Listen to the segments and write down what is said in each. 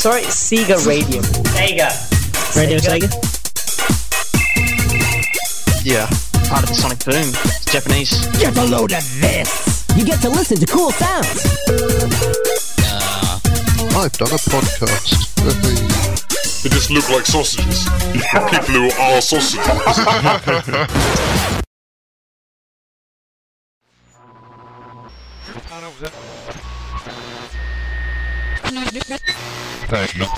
sorry, Sega Radio. Sega. Radio Sega? Yeah, part of the Sonic Boom. It's Japanese. Get a load of this! You get to listen to cool sounds! I've done a podcast. They just look like sausages. People who are sausages. Thank you.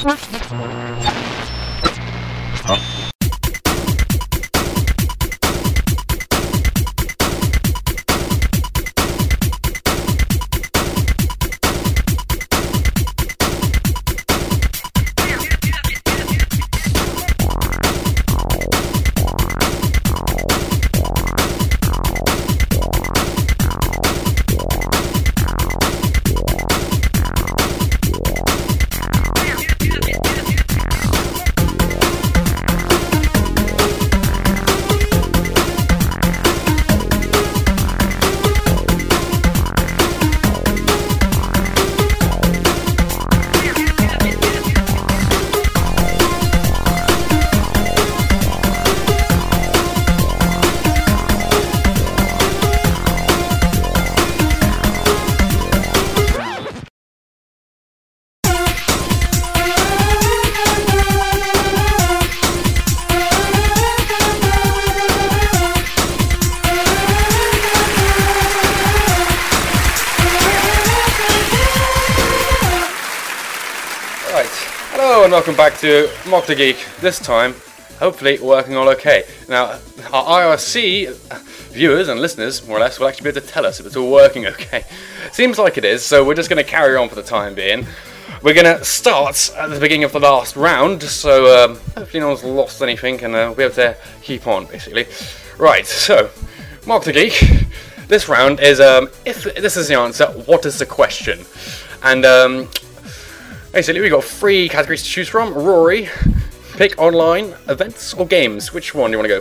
Welcome back to Mock the Geek. This time, hopefully, working all okay. Now, our IRC viewers and listeners, more or less, will actually be able to tell us if it's all working okay. Seems like it is, so we're just going to carry on for the time being. We're going to start at the beginning of the last round, so hopefully no one's lost anything and we'll be able to keep on, basically. Right, so, Mock the Geek. This round is, if this is the answer, what is the question? And, basically, we've got 3 categories to choose from. Rory, pick online, events, or games. Which one do you want to go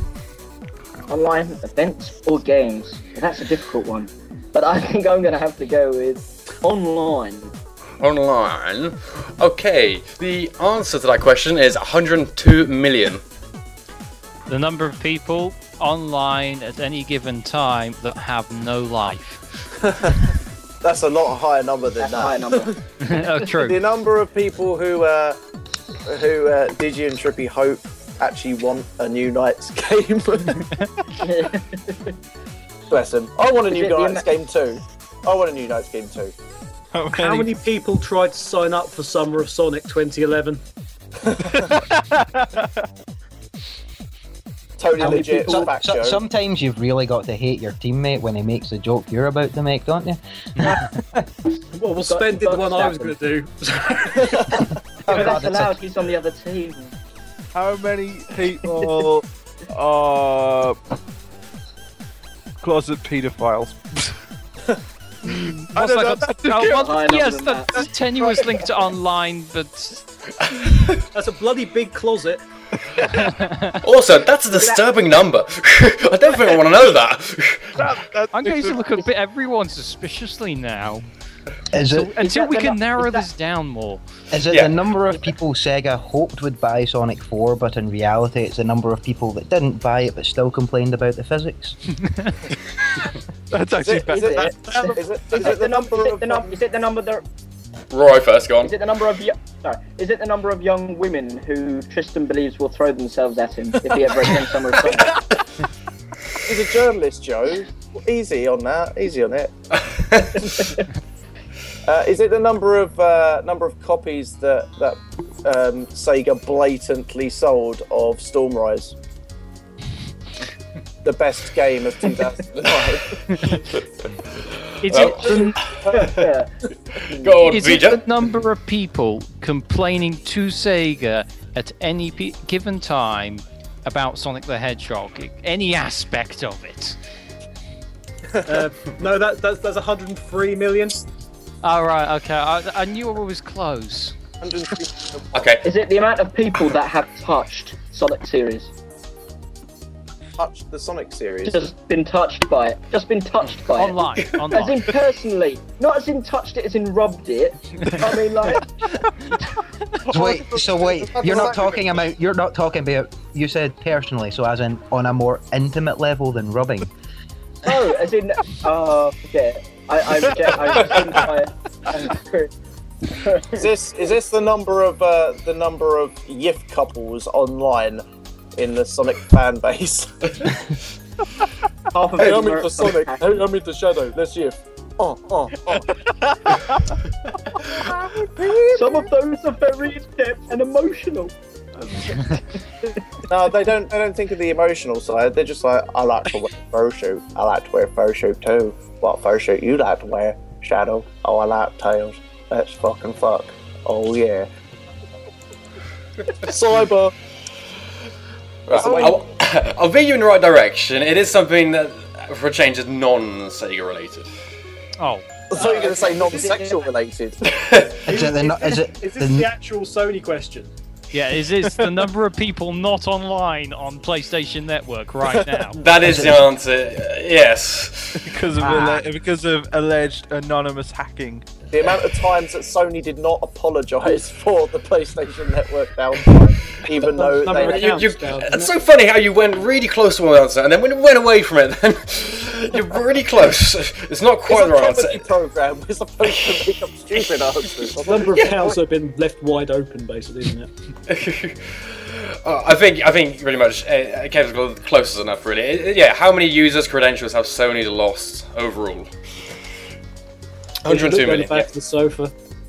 for? Online, events, or games? That's a difficult one. But I think I'm going to have to go with online. Online. Okay, the answer to that question is 102 million. The number of people online at any given time that have no life. That's a lot higher number than that. A higher number. Oh, true. The number of people who Digi and Trippy hope actually want a new Knights game. Bless them. I want a new Knights game too. How many people tried to sign up for Summer of Sonic 2011? Totally legit. Sometimes you've really got to hate your teammate when he makes the joke you're about to make, don't you? Well, we'll spend it the one I was going to do. That's allowed, he's on the other team. How many people are closet paedophiles? Yes, that's a tenuous link to online, but... That's a bloody big closet. Also, that's a disturbing number. I don't think I want to know that. I'm going to look at everyone suspiciously now. Until we can narrow this down more. Is it the number of people Sega hoped would buy Sonic 4, but in reality it's the number of people that didn't buy it but still complained about the physics? That's actually better. Is it the number of... Roy first, go on. Is it the number of young women who Tristan believes will throw themselves at him if he ever attends Summer of Sonic? He's a journalist, Joe. Easy on that. Easy on it. Is it the number of copies that Sega blatantly sold of Stormrise? The best game of 2005. Is it the number of people complaining to Sega at any given time about Sonic the Hedgehog? Any aspect of it? No, that's 103 million. All right, okay. I knew I was close. Okay. Is it the amount of people that have touched Sonic series? touched the Sonic series? Just been touched by it. Just been touched by Online, it. online. As in personally, not as in touched it, as in rubbed it. I mean, like. So wait, you're not talking about. You said personally, so as in on a more intimate level than rubbing. Oh, as in. Forget it. I reject. Is this the number of Yif couples online in the Sonic fan base? Half of Hey, it I'm is into Sonic. Hey, I'm into Shadow. Let's Yif. Some of those are very in-depth and emotional. No, they don't think of the emotional side. They're just like, I like to wear fursuit. I like to wear fursuit too. What fursuit you like to wear, Shadow? Oh, I like Tails. Let's fucking fuck. Oh yeah. Cyber. Right, I'll veer you in the right direction. It is something that, for a change, is non-Sega related. Oh. I thought you were going to say non-sexual related. Is this the actual Sony question? Yeah, is this the number of people not online on PlayStation Network right now? That is the answer. Yes. Because of alleged anonymous hacking. The amount of times that Sony did not apologise for the PlayStation Network downtime, even though they... It's so funny how you went really close to one answer, and then when you went away from it, then you're really close. It's not quite the right answer. It's a comedy program. We're supposed to make up stupid answers. The number of counts have been left wide open, basically, isn't it? I think pretty much Kevin's got close enough, really. Yeah, how many users' credentials have Sony lost overall? 102 million. Back to the sofa.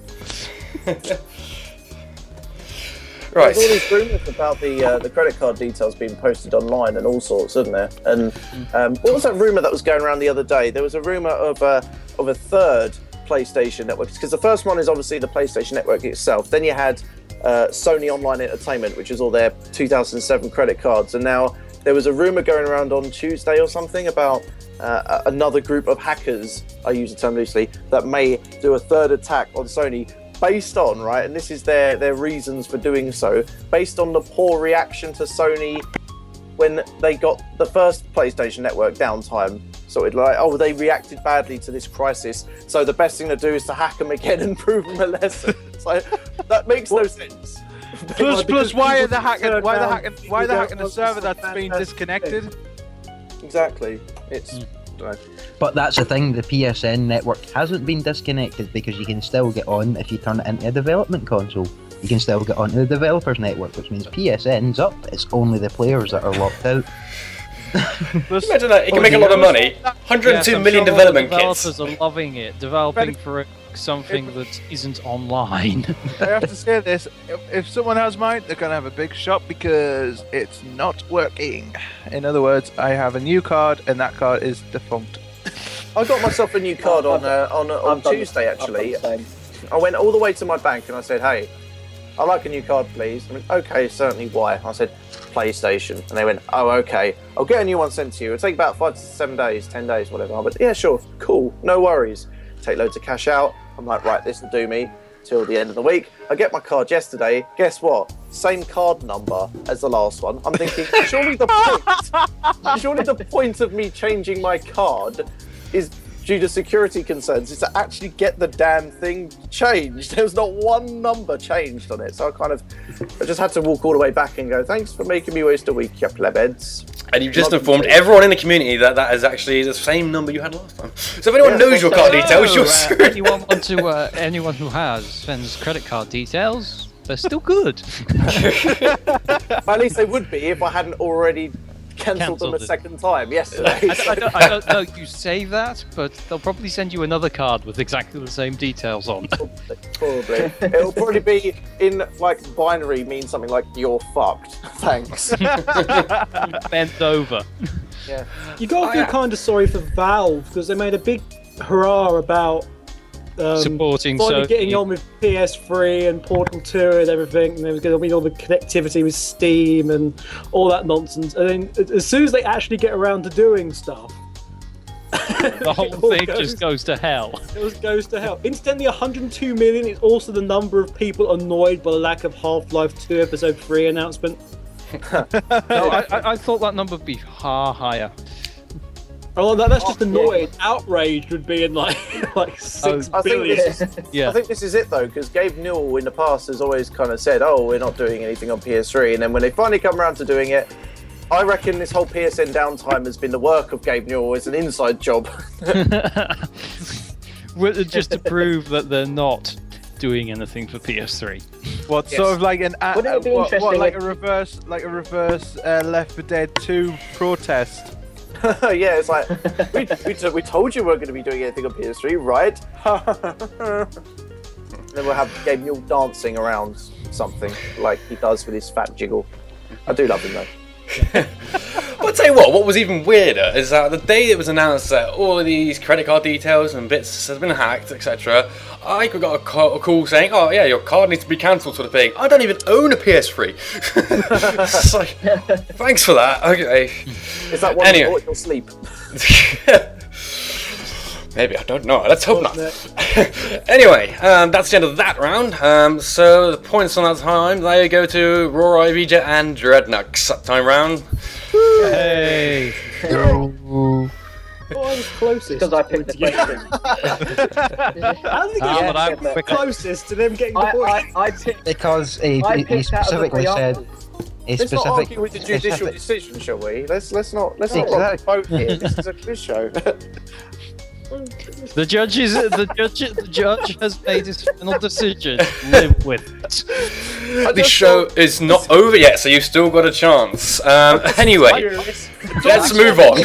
Right. There's all these rumours about the credit card details being posted online and all sorts, isn't there? And what was that rumour that was going around the other day? There was a rumour of a third PlayStation Network, because the first one is obviously the PlayStation Network itself. Then you had Sony Online Entertainment, which is all their 2007 credit cards, and now there was a rumour going around on Tuesday or something about another group of hackers, I use the term loosely, that may do a third attack on Sony based on, right, and this is their reasons for doing so, based on the poor reaction to Sony when they got the first PlayStation Network downtime. So it's like, they reacted badly to this crisis, so the best thing to do is to hack them again and prove them a lesson. So that makes no sense. Plus, why the hacking the server that's been disconnected? Exactly. It's. But that's the thing, the PSN network hasn't been disconnected because you can still get on if you turn it into a development console. You can still get onto the developers network, which means PSN's up, it's only the players that are locked out. Imagine that, you can make a lot of money. 102 million development kits. Developers are loving it, developing for something that isn't online. I have to say this, if someone has mine, they're going to have a big shop because it's not working. In other words, I have a new card and that card is defunct. I got myself a new card on Tuesday, actually. I went all the way to my bank and I said, hey, I'd like a new card, please. I went, okay, certainly, why? I said, PlayStation. And they went, oh, okay. I'll get a new one sent to you. It'll take about 5 to 7 days, 10 days, whatever. But yeah, sure, cool, no worries. Take loads of cash out. I'm like, right, this will do me till the end of the week. I get my card yesterday. Guess what? Same card number as the last one. I'm thinking, surely the point of me changing my card is due to security concerns, is to actually get the damn thing changed. There was not one number changed on it, so I just had to walk all the way back and go, thanks for making me waste a week, you plebheads. And you've just informed everyone in the community that is actually the same number you had last time. So if anyone knows your card details, you're screwed. Anyone who has Sven's credit card details, they're still good. At least they would be if I hadn't already cancelled them a second time yesterday. I don't know if you save that, but they'll probably send you another card with exactly the same details on. Probably. It'll probably be in, like, binary, mean something like, you're fucked. Thanks. Bent over. Yeah. You gotta feel kind of sorry for Valve, because they made a big hurrah about supporting finally getting on with PS3 and Portal 2 and everything, and there was going to be all the connectivity with Steam and all that nonsense. And then as soon as they actually get around to doing stuff, the whole thing just goes to hell. It just goes to hell. Incidentally, 102 million is also the number of people annoyed by the lack of Half-Life 2 Episode 3 announcement. No, I thought that number would be higher. Oh, that's just annoying. Outrage would be in like 6 billion. I think this is it though, because Gabe Newell in the past has always kind of said, "Oh, we're not doing anything on PS3," and then when they finally come around to doing it, I reckon this whole PSN downtime has been the work of Gabe Newell. It's an inside job. Just to prove that they're not doing anything for PS3. What sort of like an Wouldn't it be interesting like if- a reverse Left 4 Dead 2 protest? Yeah, it's like we told you we weren't going to be doing anything on PS3, right? Then we'll have Gabe Newell dancing around something like he does with his fat jiggle. I do love him though. But I'll tell you what was even weirder is that the day it was announced that all of these credit card details and bits has been hacked, etc., I got a call saying, "Oh yeah, your card needs to be cancelled," sort of thing. I don't even own a PS3. It's like, thanks for that. Okay. Is that one you bought in your sleep? Maybe, I don't know. Let's hope not. Anyway, that's the end of that round. So the points on that time, they go to Roar, IVJ, and Dreadnux that time round. Hey! Oh, I was closest. Because I picked the question. How did you get the closest to them getting the point? I picked. Because I he picked out of the specifically three said. answers. Let's not argue with the judicial decision, shall we? Let's not rock the boat here. This is a quiz show. The judge has made his final decision. Live with it. The show is not over yet, so you've still got a chance. Anyway, let's move on.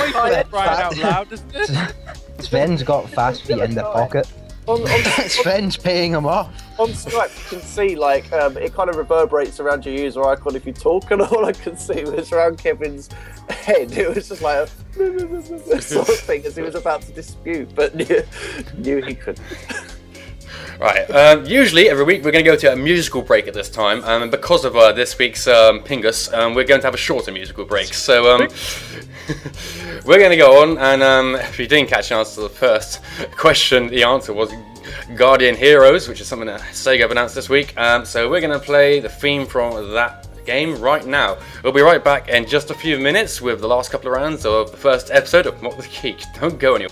Sven's got fast feet in the pocket. Sven's paying him off. On Skype, you can see like it kind of reverberates around your user icon if you talk, and all I could see was around Kevin's head. It was just like a sort of thing as he was about to dispute, but knew he couldn't. Right, usually every week we're going to go to a musical break at this time, and because of this week's Pingus, we're going to have a shorter musical break. So we're going to go on, and if you didn't catch an answer to the first question, the answer was Guardian Heroes, which is something that Sega have announced this week. So we're going to play the theme from that game right now. We'll be right back in just a few minutes with the last couple of rounds of the first episode of Mock the Geek. Don't go anywhere.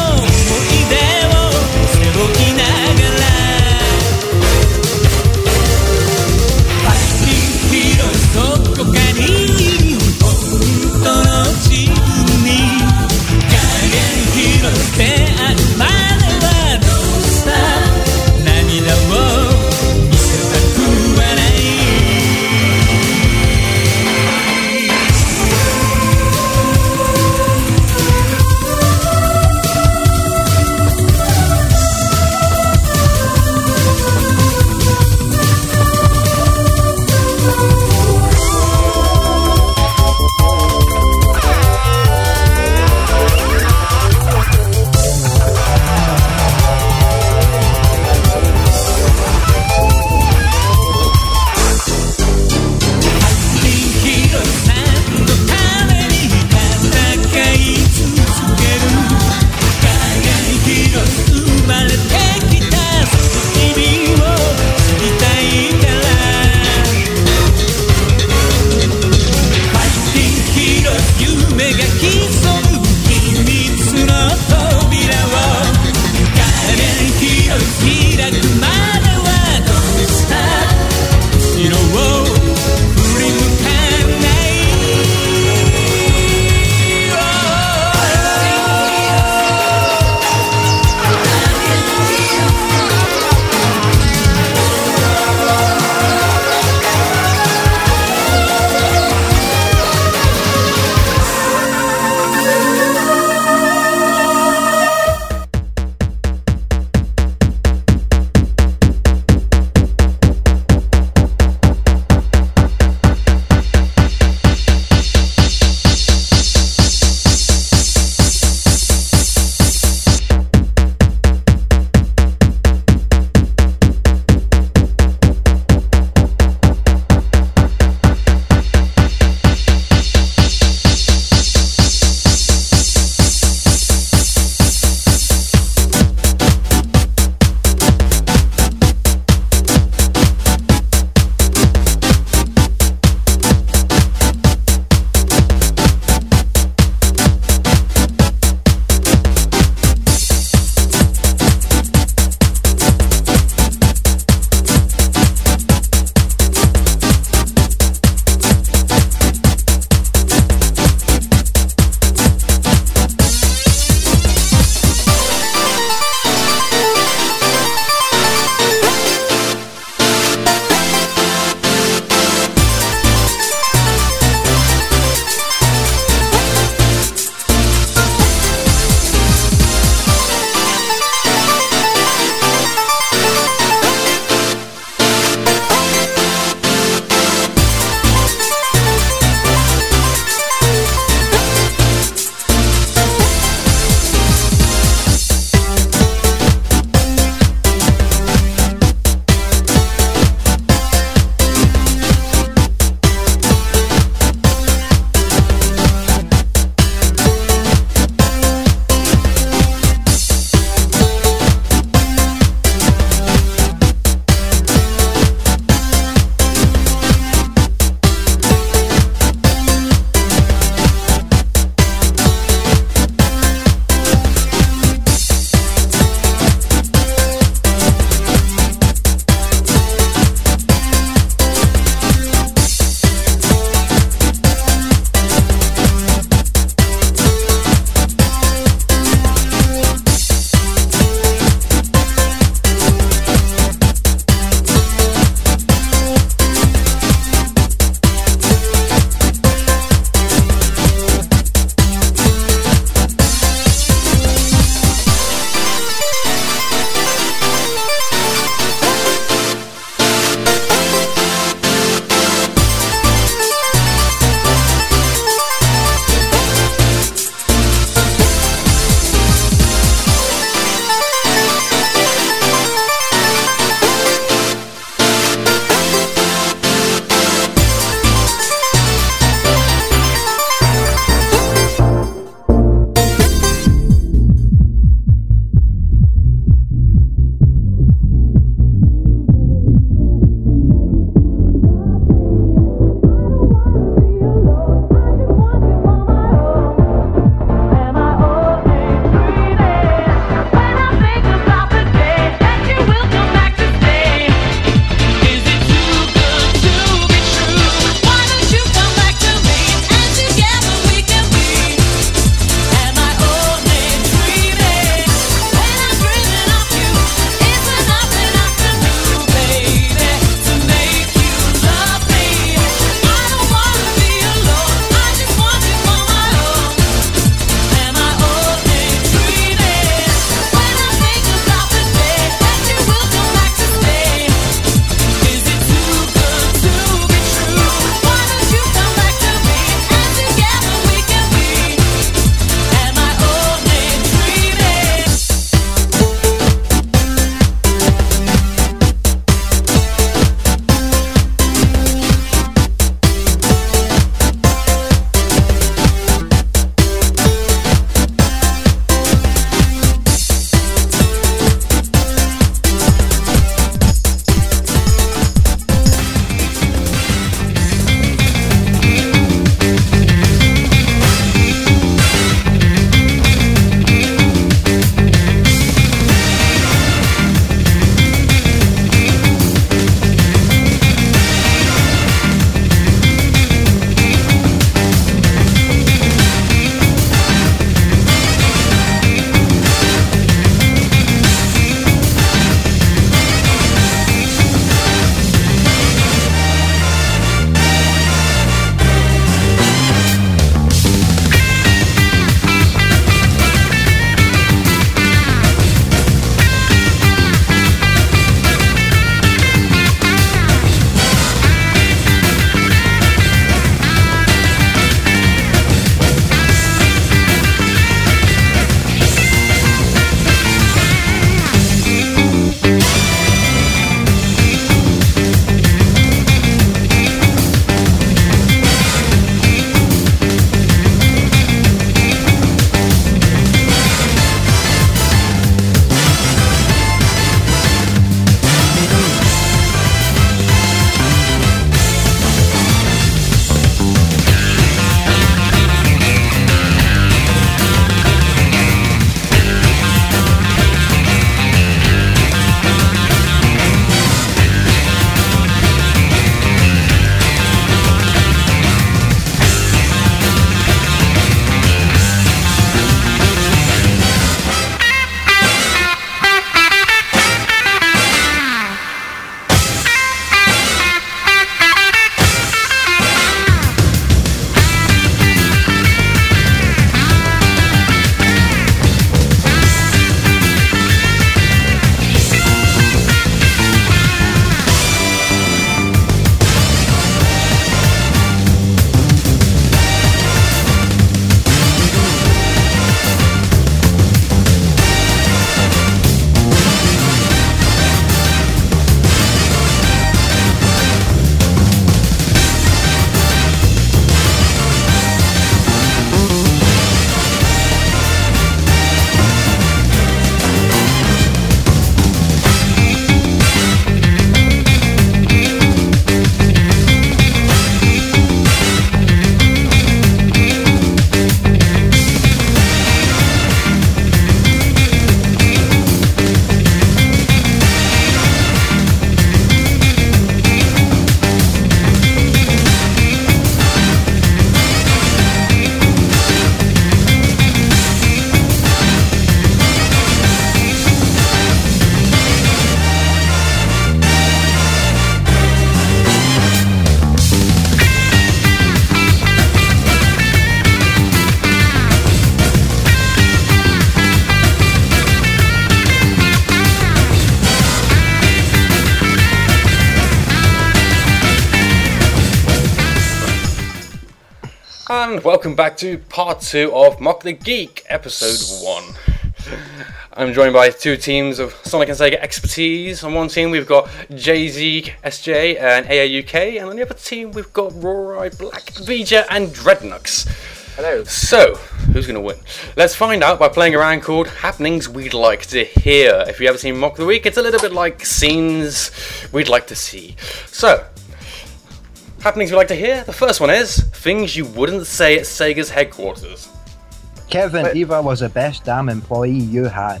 and welcome back to part 2 of Mock the Geek, episode 1. I'm joined by 2 teams of Sonic and Sega expertise. On one team we've got JZ, SJ and AAUK, and on the other team we've got Rorai, Black, Vija and Dreadnux. Hello. So, who's going to win? Let's find out by playing a round called Happenings We'd Like to Hear. If you ever seen Mock the Week, it's a little bit like Scenes We'd Like to See. So, Happenings We'd Like to Hear. The first one is Things You Wouldn't Say at Sega's Headquarters. Kevin, Eva was the best damn employee you had.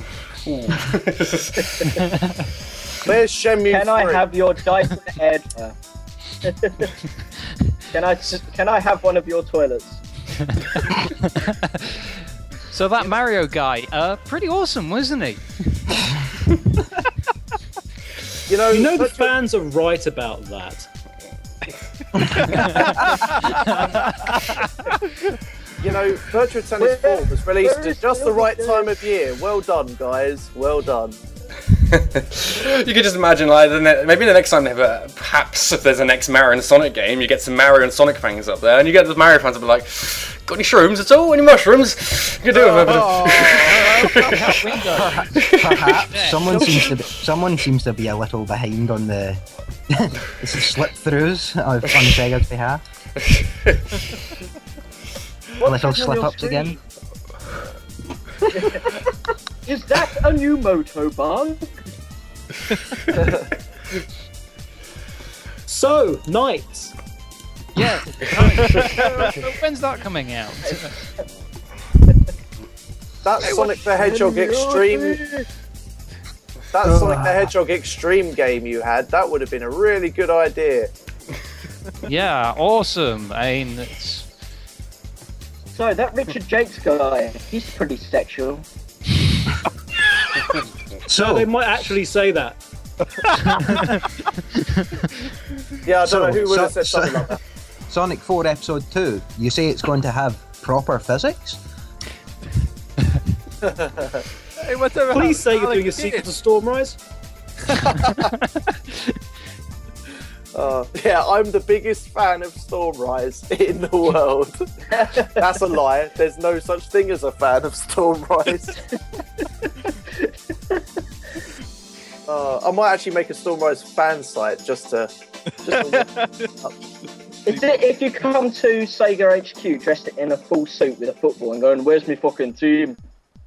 Where's Shenmue Can I 3? have your Dyson Air dryer? Can I have one of your toilets? So that Mario guy, pretty awesome, wasn't he? You know the fans are right about that. You know, Virtua Tennis 4 was released at just the right time of year. Well done, guys. Well done. You could just imagine, like, maybe the next time they have perhaps if there's a next Mario and Sonic game, you get some Mario and Sonic fans up there, and you get the Mario fans to be like, got any shrooms at all? Any mushrooms? You can do it. Perhaps someone seems to be a little behind on the slip-throughs on Sega's behalf. Little slip-ups again. Is that a new motobug? So, Knights. Yeah. When's that coming out? That Sonic the Hedgehog Extreme... That Sonic the Hedgehog Extreme game you had, that would have been a really good idea. Yeah, awesome. I mean, it's... So, that Richard Jakes guy, he's pretty sexual. So they might actually say that. Yeah, I don't know who would have said something like that. Sonic 4 Episode 2, you say it's going to have proper physics? Hey, whatever. Please say you're doing a sequel to Stormrise. Yeah, I'm the biggest fan of Stormrise in the world. That's a lie. There's no such thing as a fan of Stormrise. I might actually make a Stormrise fan site just to If you come to Sega HQ dressed in a full suit with a football and going, "Where's my fucking team?"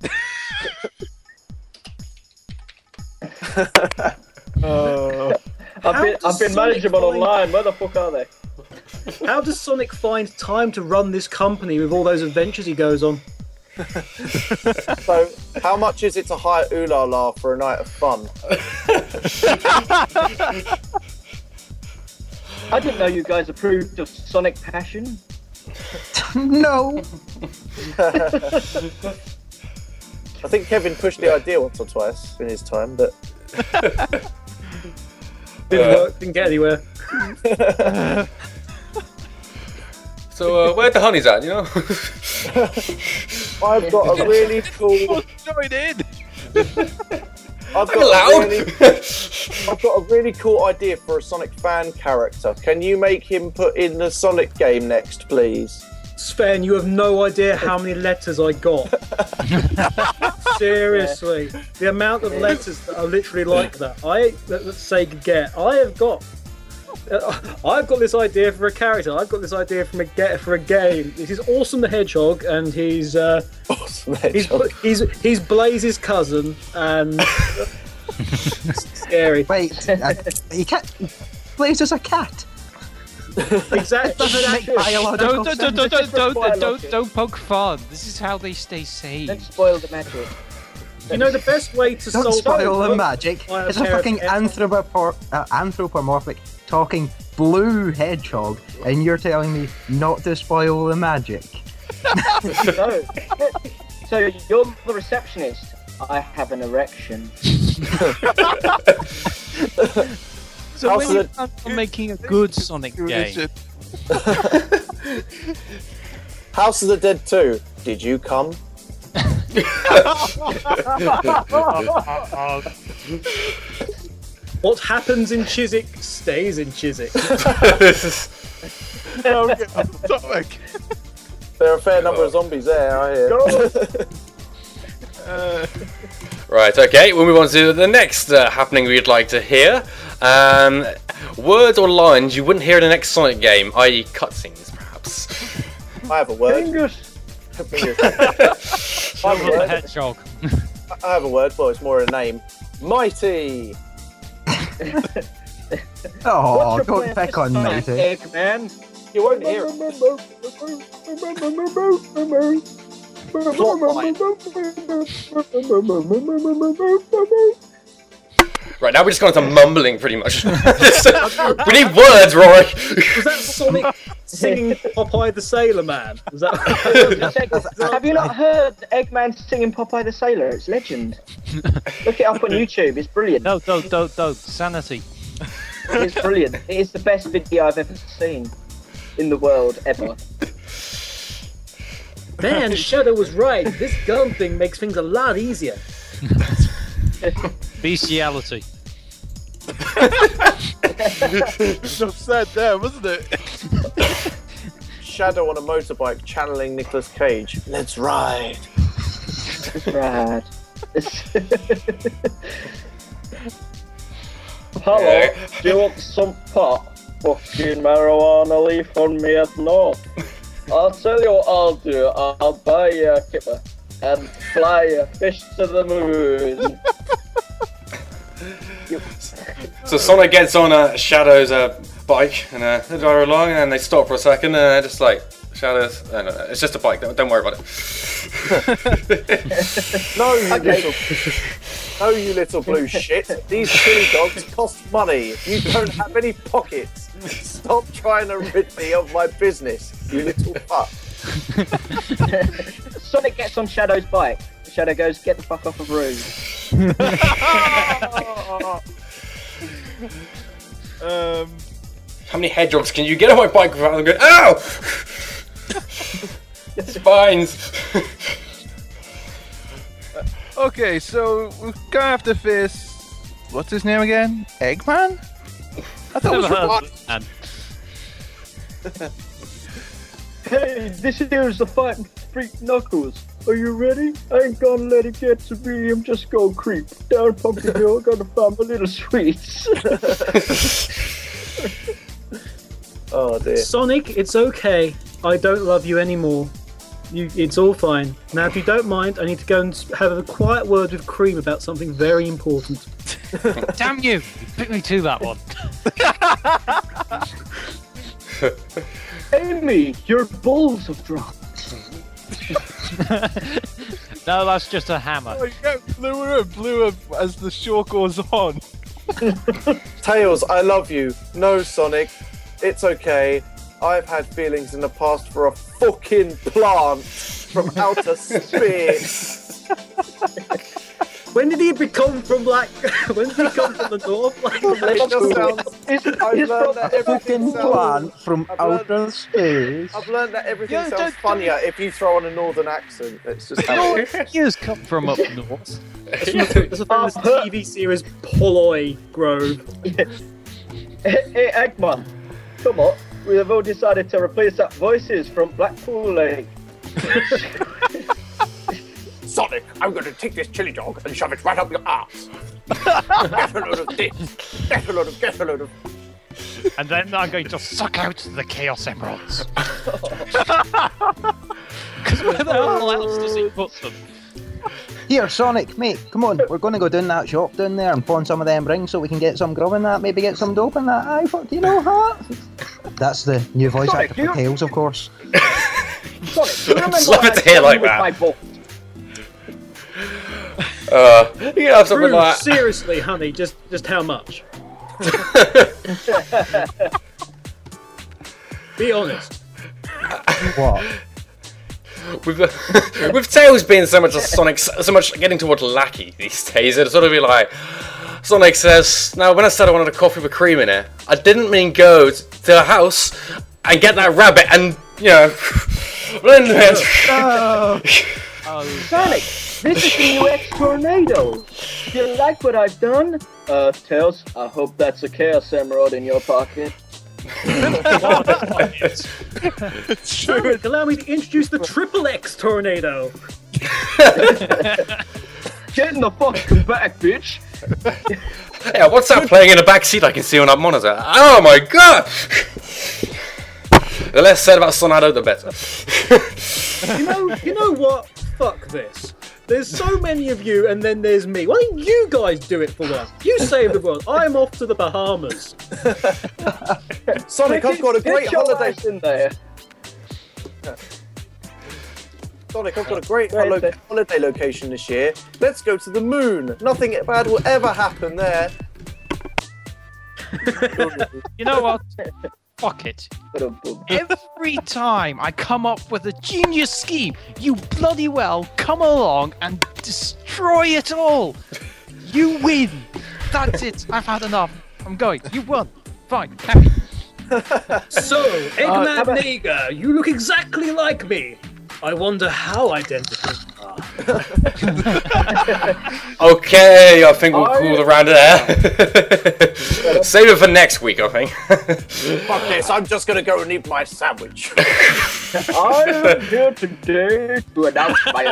I've been managing them online. Where the fuck are they? How does Sonic find time to run this company with all those adventures he goes on? So, how much is it to hire Ulala for a night of fun? I didn't know you guys approved of Sonic Passion. No. I think Kevin pushed the idea once or twice in his time, but Didn't work, didn't get anywhere. So, where the honey's at, you know? I've got a really cool. Join in. I've got a really cool idea for a Sonic fan character. Can you make him put in the Sonic game next, please? Sven, you have no idea how many letters I got. Seriously, the amount of letters that are literally like that. That Sega get. I've got this idea for a character. I've got this idea for a game. This is Awesome the Hedgehog, and he's Awesome Hedgehog. he's Blaze's cousin, and scary. Wait, you can't. Blaze is a cat. Exactly. Don't poke fun. This is how they stay safe. Don't spoil the magic. You know the best way to Don't solve spoil the magic. It's a fucking anthropomorphic talking blue hedgehog, and you're telling me not to spoil the magic. No. So you're the receptionist. I have an erection. So when you plan on making a good Sonic game, House of the Dead 2. Did you come? What happens in Chiswick stays in Chiswick. Don't get off topic. There are a fair number of zombies there, I hear. Right, okay, we'll move on to the next happening we'd like to hear. Words or lines you wouldn't hear in the next Sonic game, i.e. cutscenes, perhaps. I have a word. Fingers. Shoulder the Hedgehog. I have a word. Well, it's more a name. Mighty. Oh, What's your don't plan pick this on time, me, too. Eggman? You won't hear it. Right, now we're just going to mumbling, pretty much. We need words, Rory! Was that Sonic singing Popeye the Sailor Man? Was that? Have you not heard Eggman singing Popeye the Sailor? It's legend. Look it up on YouTube. It's brilliant. No, sanity. It's brilliant. It is the best video I've ever seen in the world ever. Man, Shadow was right. This gun thing makes things a lot easier. Bestiality. Enough said there, wasn't it? Shadow on a motorbike channeling Nicolas Cage. Let's ride. It's rad. Hello, do you want some pot? Fucking marijuana leaf on me at North. I'll tell you what I'll do. I'll buy you a kipper and fly a fish to the moon. So Sonic gets on Shadow's bike and they drive along and they stop for a second and they're just like, Shadow's... No, it's just a bike, don't worry about it. No, you little blue shit. These chili dogs cost money. You don't have any pockets. Stop trying to rid me of my business, you little fuck. Sonic gets on Shadow's bike. Shadow goes, get the fuck off of road. How many hedgehogs can you get on my bike without them going, ow! Spines! Okay, so we're gonna have to face. What's his name again? Eggman? I thought it was Robot. Hey, this here's the fighting freak Knuckles. Are you ready? I ain't gonna let it get to me. I'm just gonna creep down Pumpkin Hill. Gonna find my little sweets. Oh dear. Sonic, it's okay. I don't love you anymore. It's all fine. Now, if you don't mind, I need to go and have a quiet word with Cream about something very important. Damn you! You picked me to that one. Amy, your balls have dropped. No, that's just a hammer. Oh, you get bluer as the show goes on. Tails, I love you. No, Sonic, it's okay. I've had feelings in the past for a fucking plant from outer space. When did he become from when did he come from the north? It just sounds. I've learned that everything plant from outer space. I've learned that everything sounds funnier if you throw on a northern accent. It's just how it is. Years come from up north. There's a famous TV series, Polloy Grove. Hey, Eggman, come on. We have all decided to replace that voices from Blackpool Lake. Sonic, I'm going to take this chili dog and shove it right up your ass. Get a load of this. Get a load of. And then I'm going to suck out the Chaos Emeralds. Because where the hell else does he put them? Here, Sonic, mate, come on. We're going to go down that shop down there and pawn some of them rings so we can get some grub in that, maybe get some dope in that. Aye, fuck, you know that? That's the new voice Sonic, actor for Tails, of course. Sonic, do you remember Slap it to I hair like with that. my ball? You can have something Drew, like that. seriously, honey, just how much? Be honest. What? With Tails being so much getting towards lackey these days, it'd sort of be like Sonic says, "Now, when I said I wanted a coffee with cream in it, I didn't mean go to a house and get that rabbit and blend it." Sonic, this is the new X-Tornado. Do you like what I've done? Tails, I hope that's a Chaos Emerald in your pocket. Sonic, allow me to introduce the Triple X Tornado. Get in the fucking back, bitch. Yeah, what's that playing in the back seat I can see on that monitor? Oh my god! The less said about Sonado, the better. You know what? Fuck this. There's so many of you, and then there's me. Why don't you guys do it for once? You save the world. I'm off to the Bahamas. Sonic, I've got a great Get your holiday. ass in there. Sonic, I've got a great holiday location this year. Let's go to the moon. Nothing bad will ever happen there. You know what? Fuck it. Every time I come up with a genius scheme, you bloody well come along and destroy it all. You win. That's it. I've had enough. I'm going. You won. Fine. Happy. So, Eggman Nega, you look exactly like me. I wonder how identical you are. Okay, I think we'll call the round there. Save it for next week, I think. Fuck this, I'm just gonna go and eat my sandwich. I'm here today to announce my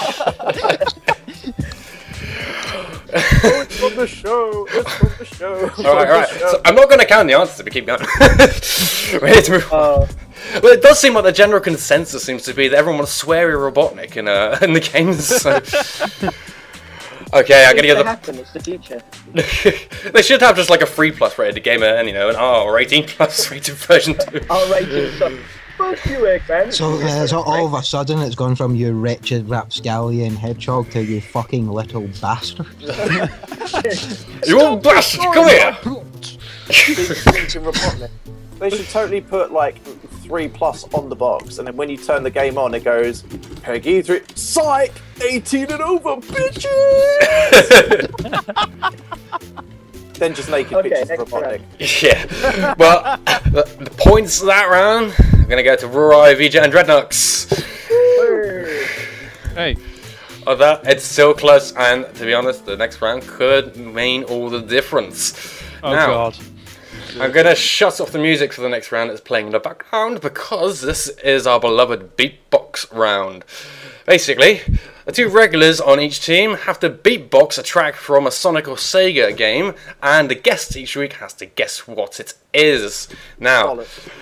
It's from the show. It's from the show. Alright. So I'm not going to count the answers if we keep going. We need to move on. Well, it does seem like the general consensus seems to be that everyone wants sweary Robotnik in the games. So. Okay, I'm gonna get the. It's the future. They should have just like a 3+ rated game and an R or 18+ rated version 2. R-rated. Fuck you, Eggman. So all of a sudden it's gone from you wretched rapscallion hedgehog to you fucking little bastard. You little bastard, come here! They should totally put like 3+ on the box, and then when you turn the game on, it goes Peggy 3. Psych! 18 and over, bitches! Then just naked pictures of Robotnik. Yeah. Well, the points of that round are gonna go to Rorai, VJ, and Dreadnoks. Hey. Of that, it's still close, and to be honest, the next round could mean all the difference. Oh now, god. I'm gonna shut off the music for the next round that's playing in the background because this is our beloved beatbox round. Basically, the two regulars on each team have to beatbox a track from a Sonic or Sega game, and the guest each week has to guess what it is. Now,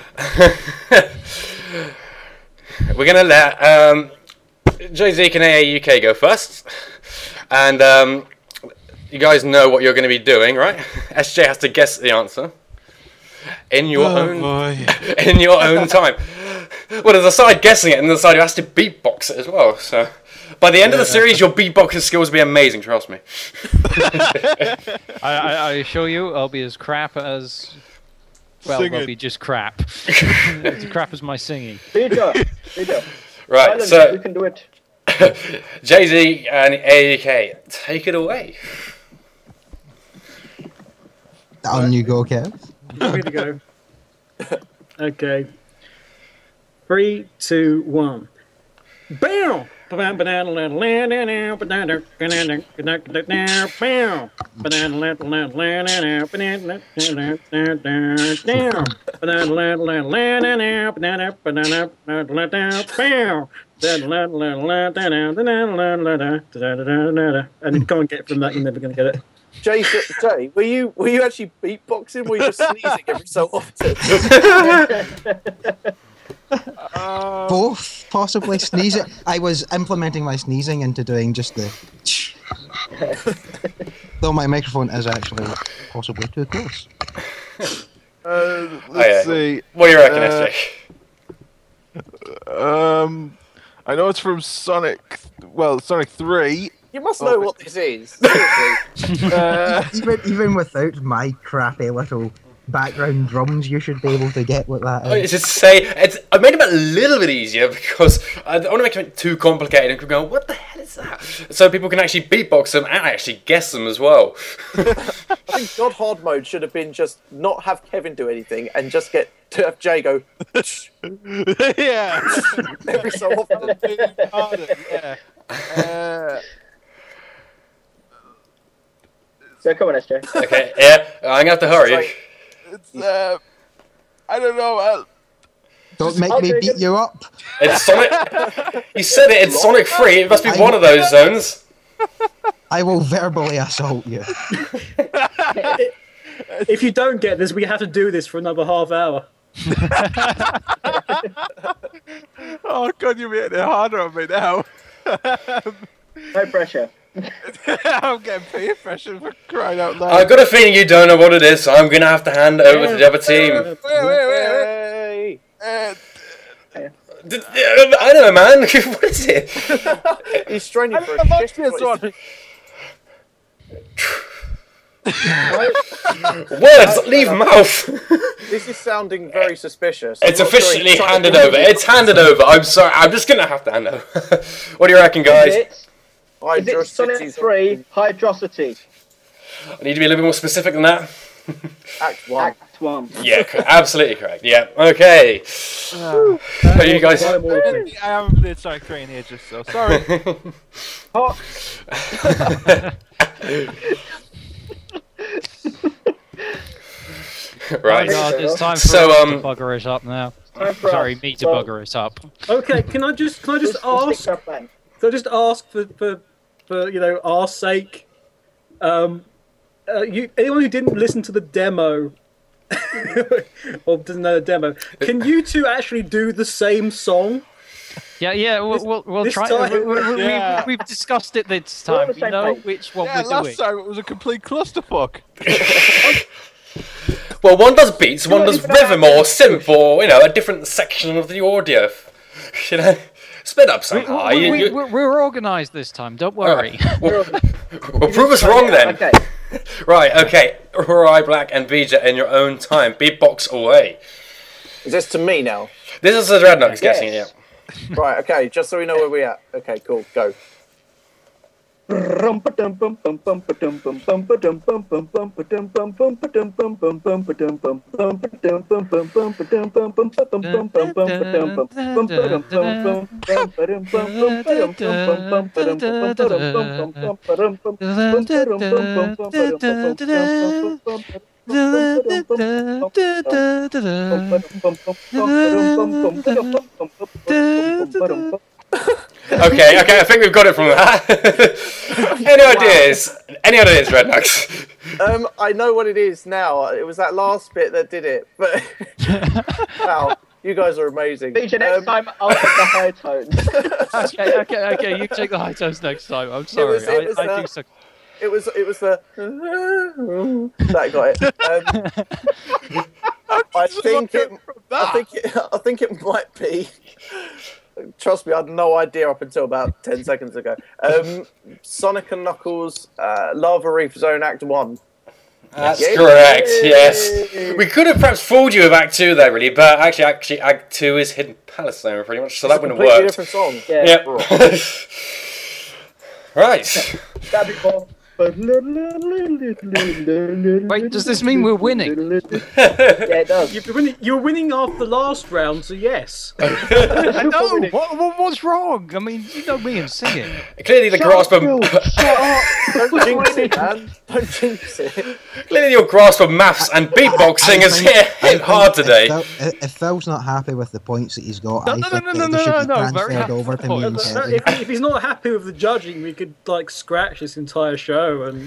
we're gonna let Jay-Z and AA UK go first, and you guys know what you're going to be doing, right? SJ has to guess the answer in your own time. Well, there's a side guessing it, and the side who has to beatbox it as well. So, by the end of the series, your beatboxing skills will be amazing. Trust me. I assure you, I'll be as crap as. Well, Sing I'll it. be just crap. As crap as my singing. Peter. Right, Silence, so you can do it. Jay-Z and AUK, take it away. On you go, Kev. Ready to go. Okay. 3, 2, 1. Bam! And you can't get from that, you're never going to get it. Jay, were you actually beatboxing? Or were you just sneezing every so often? Both, possibly sneezing. I was implementing my sneezing into doing just the. Though my microphone is actually possibly too close. Let's see. What do you reckon, SJ? I know it's from Sonic 3. You must know what this is. Even without my crappy little background drums, you should be able to get what that I is. just say I made it a little bit easier because I don't want to make it too complicated and people go, what the hell is that? So people can actually beatbox them and actually guess them as well. I think God Hard mode should have been just not have Kevin do anything and just get to have Jay go Yeah. every so often. Yeah. So come on, SJ. Okay, yeah, I'm gonna have to hurry. It's, I don't know. Don't make me beat you up. It's Sonic. You said it. It's Sonic 3. It must be one of those zones. I will verbally assault you. If you don't get this, we have to do this for another half hour. Oh God, you're making it harder on me now. No pressure. I'm getting peer pressure for crying out loud. I've got a feeling you don't know what it is, so I'm going to have to hand it over to the other team. Wait. I don't know, man. What is it? He's straining for a shift. Words, leave mouth. This is sounding very suspicious. It's officially handed over. It's handed over. I'm sorry. I'm just going to have to hand over. What do you reckon, guys? Is it Sonic 3 Hydrosity? I need to be a little bit more specific than that. Act 1. Act 1. Yeah, absolutely correct. Yeah, okay. Are you guys... I haven't played Sonic 3 in ages, so sorry. Right. Oh God, it's time for So, us to bugger it up now. Sorry, me to bugger it up. Okay, can I just ask? Can I just ask for our sake? Anyone who didn't listen to the demo or doesn't know the demo, can you two actually do the same song? Yeah, we'll try. We've discussed it this time. We know which one we're doing. Last time it was a complete clusterfuck. Well, one does beats, one does rhythm or synth or, a different section of the audio. Split up somehow. We're organised this time, don't worry. Well, prove us wrong then. Okay. Right, okay. Rory Black and Bija in your own time. Beatbox away. Is this to me now? This is the Dreadnought's guessing, yeah. Right, okay, just so we know where we're at. Okay, cool, go. Okay, I think we've got it from that. Any ideas, Rednox? I know what it is now. It was that last bit that did it. But wow, you guys are amazing. Feature next time, I'll take the high tones. Okay, you take the high tones next time. I'm sorry, I do suck. It was the that got it. I think it might be. Trust me, I had no idea up until about 10 seconds ago. Sonic and Knuckles, Lava Reef Zone Act 1. That's correct, yes. We could have perhaps fooled you with Act 2 there, really, but actually Act 2 is Hidden Palace Zone, pretty much, so that wouldn't have worked. Different song. Yeah. Right. That'd be cool. Wait, does this mean we're winning? Yeah, it does. You're winning after the last round, so yes. I know. What's wrong? I mean, you know me and singing. Clearly the grasp of... Don't jinx it, man. Don't jinx it. Clearly your grasp of maths and beatboxing is hit hard today. If Phil's not happy with the points that he's got, No, I think they should be transferred over to me and Kevin. If he's not happy with the judging, we could scratch this entire show and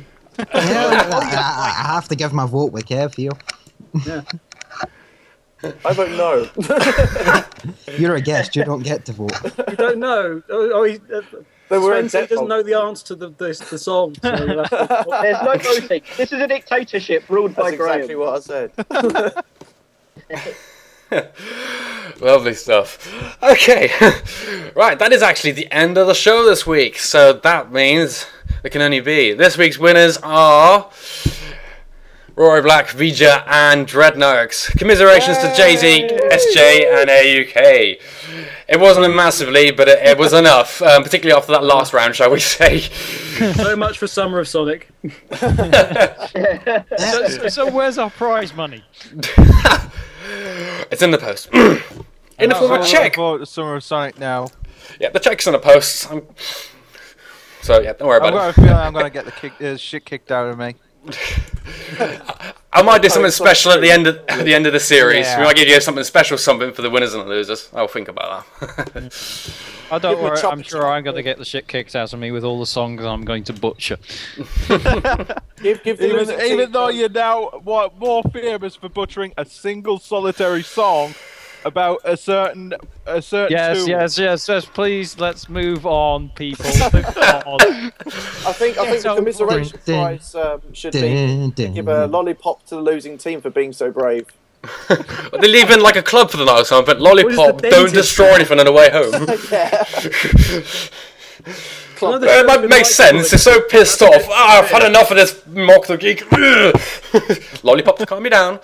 I have to give my vote with Kev here. Yeah. I vote no. You're a guest, you don't get to vote. You don't know. Spencer doesn't know the answer to the song. So there's no voting. This is a dictatorship ruled by Graham. That's exactly what I said. Lovely stuff. Okay. Right, that is actually the end of the show this week. So that means it can only be. This week's winners are Rory Black, Vija, and Dreadnox. Commiserations to Jay-Z, SJ, and AUK. It wasn't massively, but it was enough, particularly after that last round, shall we say. So much for Summer of Sonic. So where's our prize money? It's in the post. In the form of a check. The Summer of Sonic now. Yeah, the check's in the post. So yeah, don't worry about it. I've got a feeling I'm going to get the shit kicked out of me. I might do something special at the end of the series. Yeah. We might give you something something for the winners and the losers. I'll think about that. Oh, don't worry. I'm sure I'm going to get the shit kicked out of me with all the songs I'm going to butcher. Even though you're now more famous for butchering a single solitary song about a certain tune. Yes. Please, let's move on, people. Move on. I think the commiseration prize should be give a lollipop to the losing team for being so brave. They're leaving like a club for the night or something, but lollipop, don't destroy anything on the way home. It might make sense. They're so pissed off. I've had enough of this Mock the Geek. Lollipop to calm me down.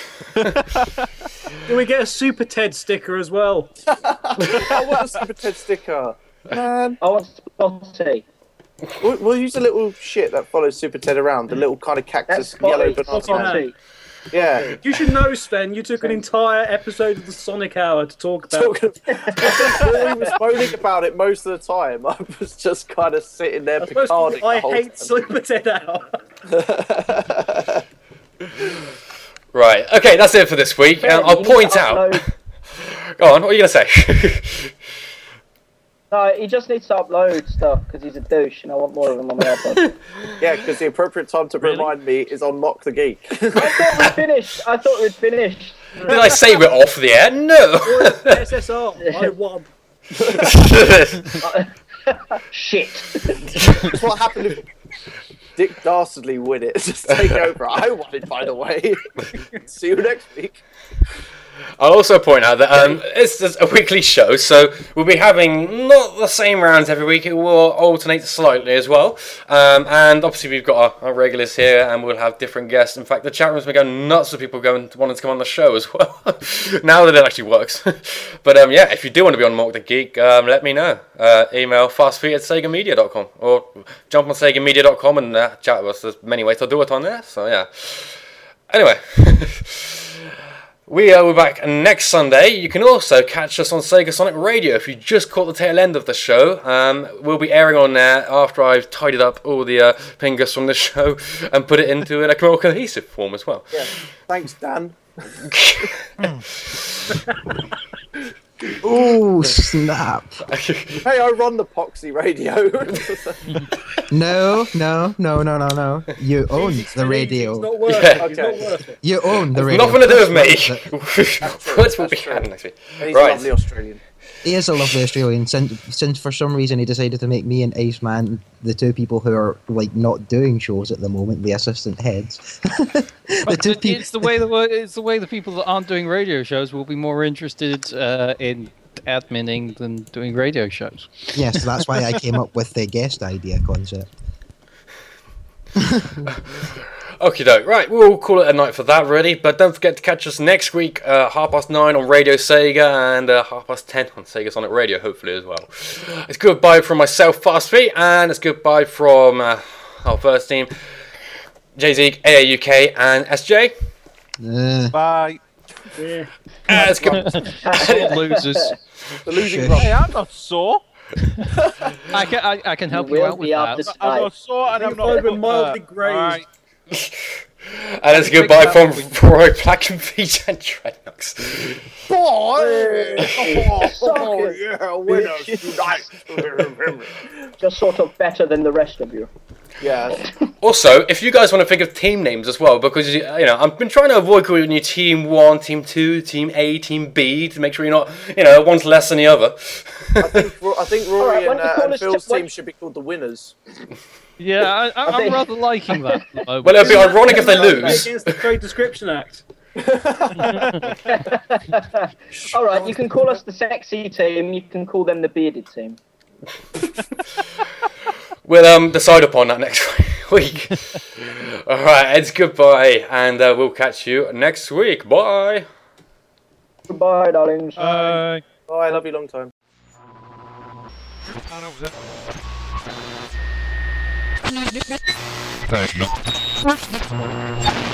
Do we get a Super Ted sticker as well? I want a Super Ted sticker. Man. I want Spotty. We'll use the little shit that follows Super Ted around, the little kind of cactus yellow banana. Yeah. You should know, Sven, you took an entire episode of the Sonic Hour to talk about it. He was moaning about it most of the time. I was just kind of sitting there picarding I hate Super Ted Hour. Right, okay, that's it for this week. I'll point out... Go on, what are you going to say? No, he just needs to upload stuff because he's a douche and I want more of him on the iPod. Yeah, because the appropriate time to remind me is on Mock the Geek. I thought we'd finished. Did I say we're off the air? No. SSR, I won. Shit. That's what happened if Dick Dastardly win it. Just take over. I won it, by the way. See you next week. I'll also point out that it's just a weekly show, so we'll be having not the same rounds every week. It will alternate slightly as well. And obviously we've got our regulars here, and we'll have different guests. In fact, the chat room's been going nuts with people wanting to come on the show as well. Now that it actually works. But yeah, if you do want to be on Mock the Geek, let me know. Email fastfeet@segamedia.com or jump on segamedia.com and chat with us. There's many ways to do it on there, so yeah. Anyway. We're back next Sunday. You can also catch us on Sega Sonic Radio if you just caught the tail end of the show. We'll be airing on there after I've tidied up all the fingers from the show and put it into a more cohesive form as well. Yeah. Thanks, Dan. Oh, snap. Hey, I run the Poxy Radio. No. You own the radio. It's not worth it. It's not worth it. You own the radio. Nothing to do with me. What will be happening next week? And he's a lovely Australian. He is a lovely Australian. Since for some reason he decided to make me and Iceman the two people who are like not doing shows at the moment, the assistant heads. It's the way the people that aren't doing radio shows will be more interested in adminning than doing radio shows. Yes, that's why I came up with the guest idea concept. Okie doke. Right, we'll call it a night for that, really. But don't forget to catch us next week, 9:30 on Radio Sega and 10:30 on Sega Sonic Radio, hopefully, as well. It's goodbye from myself, Fast Feet, and it's goodbye from our first team, JZ, AAUK, and SJ. Bye. Yeah. It's good. Losers. The losing Hey, I'm not sore. I can help you out with that. I'm not sore and I'm not Over mildly grazed. Alright. And it's goodbye from Roy Black and VJ and Dreadnoks. Boy! Oh, yeah, winners tonight. Just sort of better than the rest of you. Yeah. Also, if you guys want to think of team names as well, because I've been trying to avoid calling you Team 1, Team 2, Team A, Team B, to make sure you're not, one's less than the other. I think Rory and Phil's team should be called the winners. Yeah, I'm rather liking that. Well, it'd be ironic if they lose. Against the Trade Description Act. Alright, you can call us the sexy team, you can call them the bearded team. We'll decide upon that next week. Alright, it's goodbye, and we'll catch you next week. Bye! Goodbye, darlings. Bye. Bye, love you long time. Thank you.